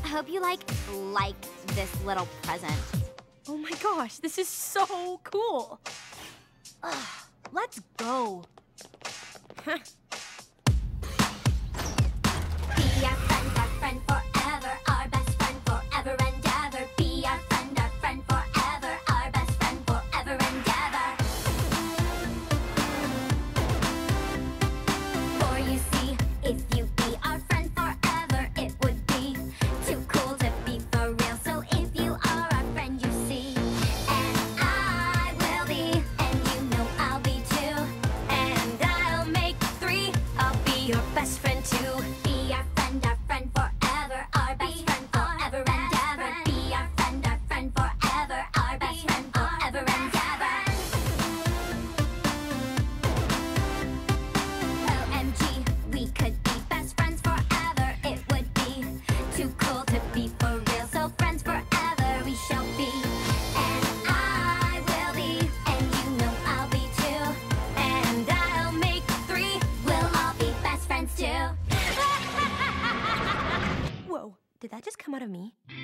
Hope you like this little present. Oh my gosh, this is so cool. Let's go. Huh. Be our friend forever, our best friend forever and ever. Be our friend forever, our best friend forever and ever. For you see, if you be our friend forever, it would be too cool to be for real. So if you are our friend, you see, and I will be, and you know I'll be too, and I'll make three. I'll be your best friend too. Be our friend forever, our best friend forever and ever. Be our friend forever, our best friend forever and ever. OMG, we could be best friends forever. It would be too cool to be for real. So friends forever we shall be, and I will be, and you know I'll be too, and I'll make three. We'll all be best friends too. Whoa, did that just come out of me?